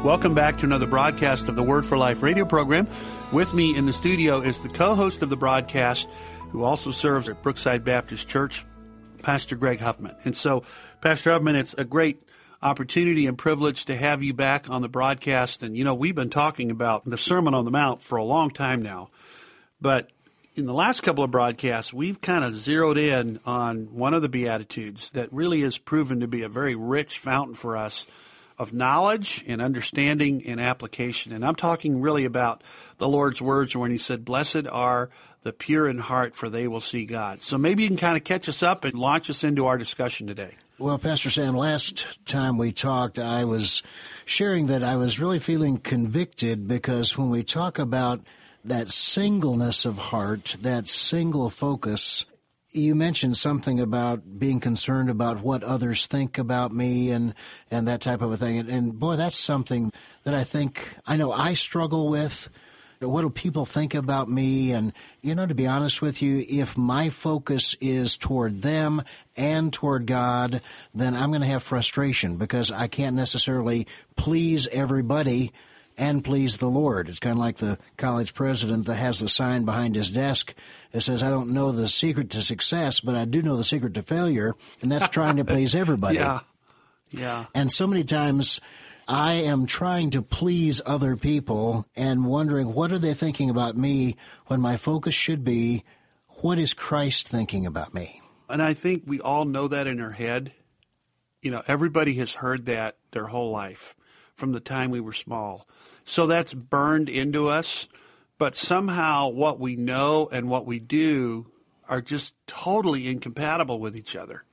Welcome back to another broadcast of the Word for Life radio program. With me in the studio is the co-host of the broadcast, who also serves at Brookside Baptist Church, Pastor Greg Huffman. And so, Pastor Huffman, it's a great opportunity and privilege to have you back on the broadcast. And, you know, we've been talking about the Sermon on the Mount for a long time now. But in the last couple of broadcasts, we've kind of zeroed in on one of the Beatitudes that really has proven to be a very rich fountain for us of knowledge and understanding and application. And I'm talking really about the Lord's words when he said, "Blessed are the pure in heart, for they will see God." So maybe you can kind of catch us up and launch us into our discussion today. Well, Pastor Sam, last time we talked, I was sharing that I was really feeling convicted because when we talk about that singleness of heart, that single focus, you mentioned something about being concerned about what others think about me and that type of a thing. And boy, that's something that I know I struggle with. What do people think about me? And, you know, to be honest with you, if my focus is toward them and toward God, then I'm going to have frustration because I can't necessarily please everybody and please the Lord. It's kind of like the college president that has the sign behind his desk that says, "I don't know the secret to success, but I do know the secret to failure," and that's trying to please everybody. Yeah. And so many times I am trying to please other people and wondering, what are they thinking about me when my focus should be, what is Christ thinking about me? And I think we all know that in our head. You know, everybody has heard that their whole life from the time we were small. So that's burned into us. But somehow what we know and what we do are just totally incompatible with each other.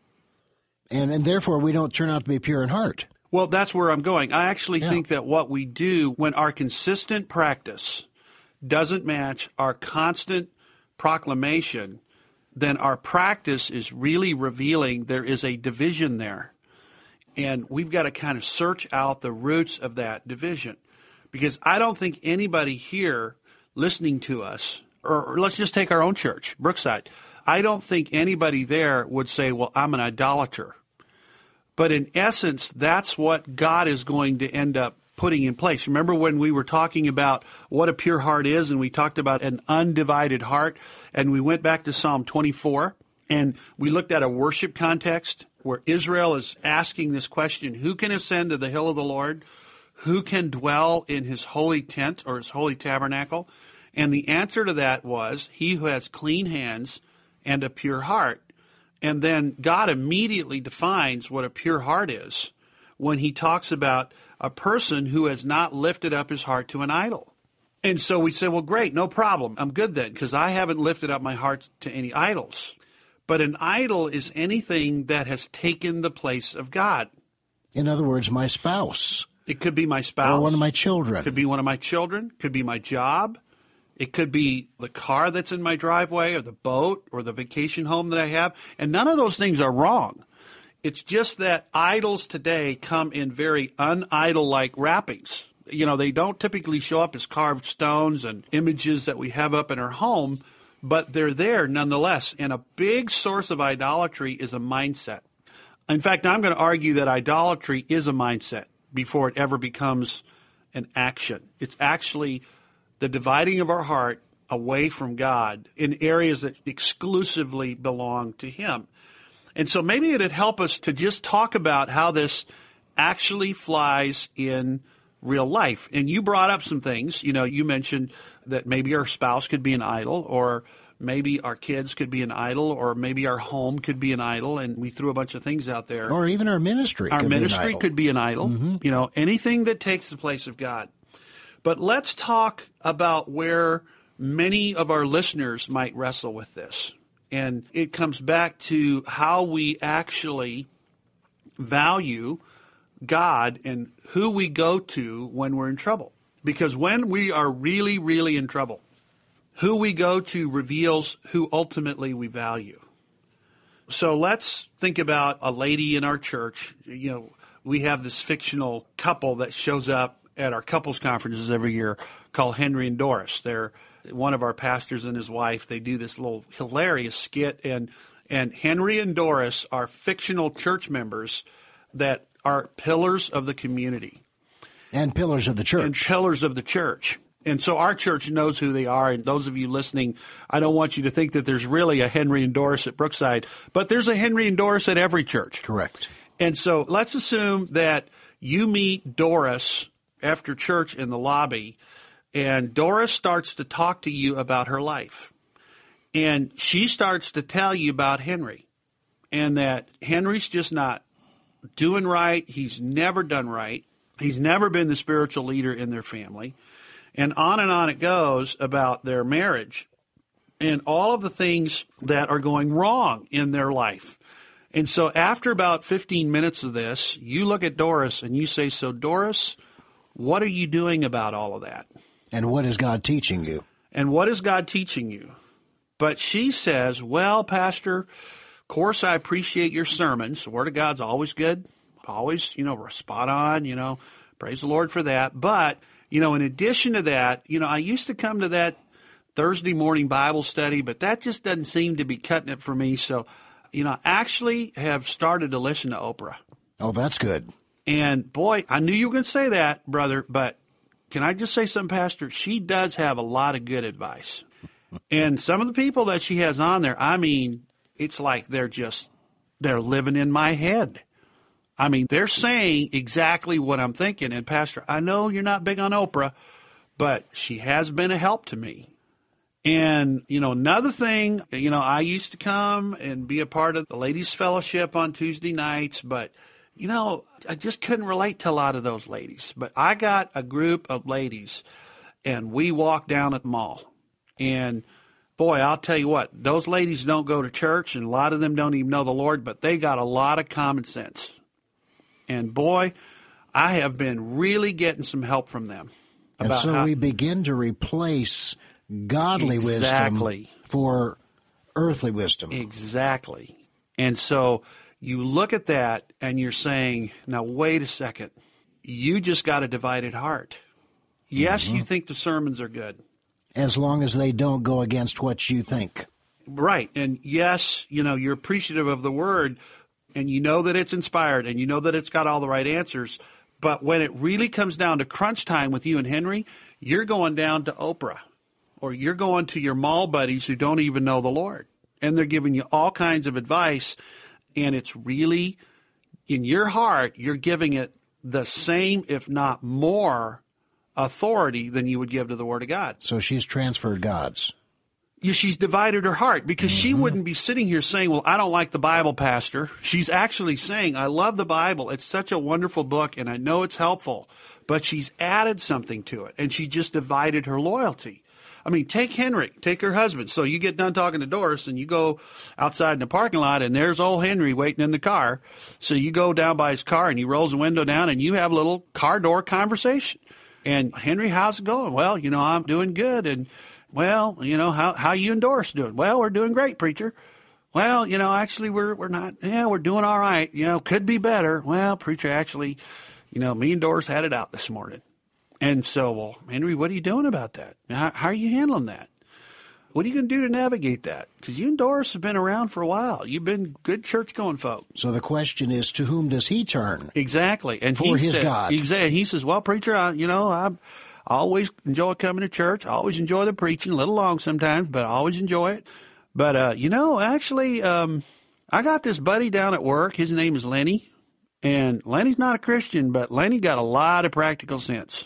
And therefore we don't turn out to be pure in heart. Well, that's where I'm going. I actually think that what we do when our consistent practice doesn't match our constant proclamation, then our practice is really revealing there is a division there. And we've got to kind of search out the roots of that division. Because I don't think anybody here listening to us, or let's just take our own church, Brookside, I don't think anybody there would say, well, I'm an idolater. But in essence, that's what God is going to end up putting in place. Remember when we were talking about what a pure heart is, and we talked about an undivided heart, and we went back to Psalm 24, and we looked at a worship context where Israel is asking this question, who can ascend to the hill of the Lord? Who can dwell in his holy tent or his holy tabernacle? And the answer to that was, he who has clean hands and a pure heart. And then God immediately defines what a pure heart is when he talks about a person who has not lifted up his heart to an idol. And so we say, well, great, no problem. I'm good then, because I haven't lifted up my heart to any idols. But an idol is anything that has taken the place of God. In other words, my spouse. It could be my spouse. Or one of my children. It could be one of my children. Could be my job. It could be the car that's in my driveway or the boat or the vacation home that I have. And none of those things are wrong. It's just that idols today come in very un-idol-like wrappings. You know, they don't typically show up as carved stones and images that we have up in our home, but they're there nonetheless. And a big source of idolatry is a mindset. In fact, I'm going to argue that idolatry is a mindset before it ever becomes an action. It's actually the dividing of our heart away from God in areas that exclusively belong to him. And so maybe it'd help us to just talk about how this actually flies in real life. And you brought up some things. You know, you mentioned that maybe our spouse could be an idol, or maybe our kids could be an idol, or maybe our home could be an idol, and we threw a bunch of things out there. Or even our ministry. Our ministry could be an idol. Mm-hmm. You know, anything that takes the place of God. But let's talk about where many of our listeners might wrestle with this. And it comes back to how we actually value God and who we go to when we're in trouble. Because when we are really, really in trouble, who we go to reveals who ultimately we value. So let's think about a lady in our church. You know, we have this fictional couple that shows up at our couples conferences every year called Henry and Doris. They're one of our pastors and his wife. They do this little hilarious skit, and Henry and Doris are fictional church members that are pillars of the community. And pillars of the church. And pillars of the church. And so our church knows who they are. And those of you listening, I don't want you to think that there's really a Henry and Doris at Brookside, but there's a Henry and Doris at every church. Correct. And so let's assume that you meet Doris after church in the lobby, and Doris starts to talk to you about her life. And she starts to tell you about Henry, and that Henry's just not doing right. He's never done right. He's never been the spiritual leader in their family. And on it goes about their marriage and all of the things that are going wrong in their life. And so after about 15 minutes of this, you look at Doris and you say, so Doris, what are you doing about all of that? And what is God teaching you? And what is God teaching you? But she says, well, Pastor, of course I appreciate your sermons. The Word of God's always good, always, spot on, praise the Lord for that. But, in addition to that, I used to come to that Thursday morning Bible study, but that just doesn't seem to be cutting it for me. So, I actually have started to listen to Oprah. Oh, that's good. And boy, I knew you were going to say that, brother, but can I just say something, Pastor? She does have a lot of good advice. And some of the people that she has on there, it's like they're living in my head. They're saying exactly what I'm thinking. And Pastor, I know you're not big on Oprah, but she has been a help to me. And, another thing, I used to come and be a part of the ladies' fellowship on Tuesday nights, but, I just couldn't relate to a lot of those ladies. But I got a group of ladies, and we walked down at the mall. And, boy, I'll tell you what, those ladies don't go to church, and a lot of them don't even know the Lord, but they got a lot of common sense. And, boy, I have been really getting some help from them. And so we begin to replace godly wisdom for earthly wisdom. Exactly. And so you look at that and you're saying, now, wait a second. You just got a divided heart. Yes, you think the sermons are good. As long as they don't go against what you think. Right. And yes, you're appreciative of the word, and you know that it's inspired, and you know that it's got all the right answers. But when it really comes down to crunch time with you and Henry, you're going down to Oprah. Or you're going to your mall buddies who don't even know the Lord. And they're giving you all kinds of advice. And it's really, in your heart, you're giving it the same, if not more, authority than you would give to the Word of God. So she's transferred God's. She's divided her heart, because she wouldn't be sitting here saying, well, I don't like the Bible, Pastor. She's actually saying, I love the Bible. It's such a wonderful book, and I know it's helpful. But she's added something to it, and she just divided her loyalty. Take Henry, take her husband. So you get done talking to Doris and you go outside in the parking lot and there's old Henry waiting in the car. So you go down by his car and he rolls the window down and you have a little car door conversation. And Henry, how's it going? Well, I'm doing good. And well, how you and Doris doing? Well, we're doing great, preacher. Well, actually we're not. Yeah, we're doing all right. Could be better. Well, preacher, actually, me and Doris had it out this morning. And so, well, Henry, what are you doing about that? How are you handling that? What are you going to do to navigate that? Because you and Doris have been around for a while. You've been good church-going folk. So the question is, to whom does he turn? Exactly. And for his God. Exactly. He says, well, preacher, I always enjoy coming to church. I always enjoy the preaching, a little long sometimes, but I always enjoy it. But, actually, I got this buddy down at work. His name is Lenny. And Lenny's not a Christian, but Lenny got a lot of practical sense.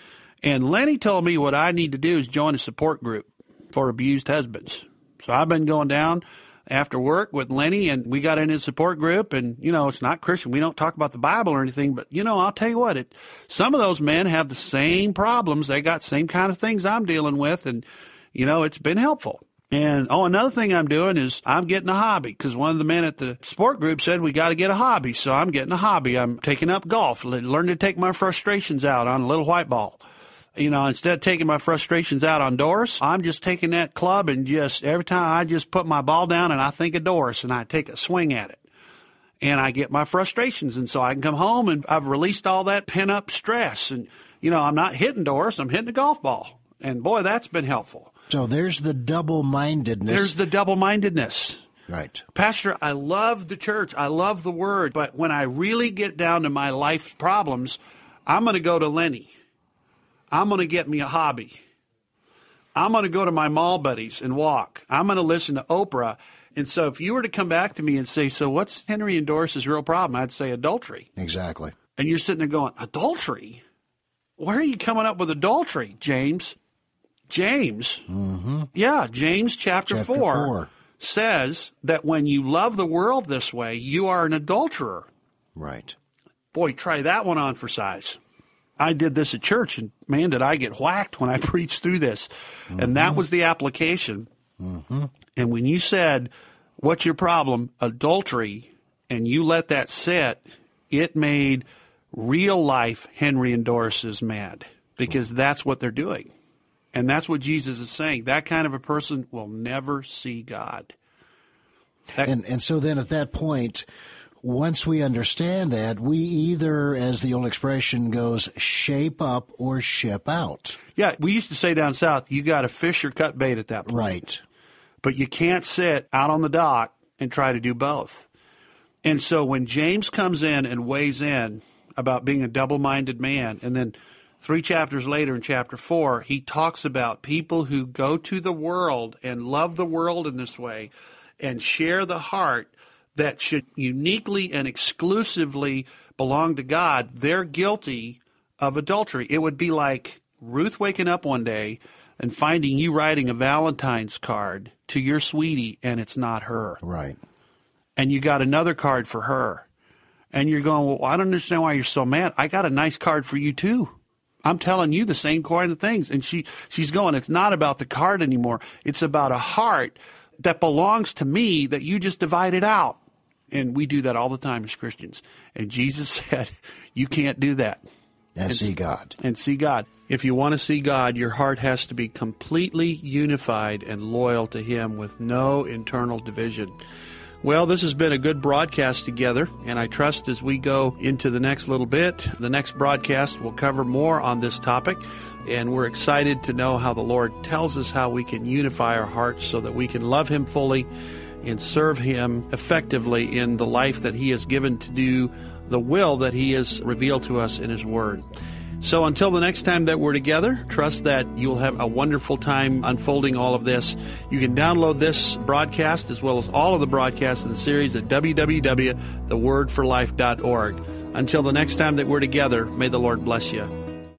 And Lenny told me what I need to do is join a support group for abused husbands. So I've been going down after work with Lenny, and we got in his support group. And, it's not Christian. We don't talk about the Bible or anything. But, I'll tell you what, some of those men have the same problems. They got the same kind of things I'm dealing with. And, it's been helpful. And, another thing I'm doing is I'm getting a hobby, because one of the men at the sport group said we got to get a hobby. So I'm getting a hobby. I'm taking up golf, learning to take my frustrations out on a little white ball. Instead of taking my frustrations out on Doris, I'm just taking that club and just every time I just put my ball down and I think of Doris and I take a swing at it. And I get my frustrations. And so I can come home and I've released all that pent-up stress. And, I'm not hitting Doris, I'm hitting a golf ball. And, boy, that's been helpful. So there's the double-mindedness. There's the double-mindedness. Right. Pastor, I love the church. I love the Word. But when I really get down to my life problems, I'm going to go to Lenny. I'm going to get me a hobby. I'm going to go to my mall buddies and walk. I'm going to listen to Oprah. And so if you were to come back to me and say, so what's Henry and Doris's real problem? I'd say adultery. Exactly. And you're sitting there going, adultery? Where are you coming up with adultery, James? James? Mm-hmm. Yeah, James chapter 4 says that when you love the world this way, you are an adulterer. Right. Boy, try that one on for size. I did this at church, and man, did I get whacked when I preached through this. Mm-hmm. And that was the application. Mm-hmm. And when you said, what's your problem? Adultery, and you let that sit, it made real life Henry and Doris's mad, because that's what they're doing. And that's what Jesus is saying. That kind of a person will never see God. And so then at that point, once we understand that, we either, as the old expression goes, shape up or ship out. Yeah, we used to say down south, you got to fish or cut bait at that point. Right. But you can't sit out on the dock and try to do both. And so when James comes in and weighs in about being a double-minded man, and then 3 chapters later in chapter 4, he talks about people who go to the world and love the world in this way and share the heart that should uniquely and exclusively belong to God, they're guilty of adultery. It would be like Ruth waking up one day and finding you writing a Valentine's card to your sweetie, and it's not her. Right. And you got another card for her. And you're going, well, I don't understand why you're so mad. I got a nice card for you, too. I'm telling you the same kind of things. And she's going, it's not about the card anymore. It's about a heart that belongs to me that you just divided out. And we do that all the time as Christians. And Jesus said, you can't do that. And see God. And see God. If you want to see God, your heart has to be completely unified and loyal to Him with no internal division. Well, this has been a good broadcast together, and I trust as we go into the next little bit, the next broadcast will cover more on this topic, and we're excited to know how the Lord tells us how we can unify our hearts so that we can love Him fully and serve Him effectively in the life that He has given to do the will that He has revealed to us in His Word. So until the next time that we're together, trust that you'll have a wonderful time unfolding all of this. You can download this broadcast as well as all of the broadcasts in the series at www.thewordforlife.org. Until the next time that we're together, may the Lord bless you.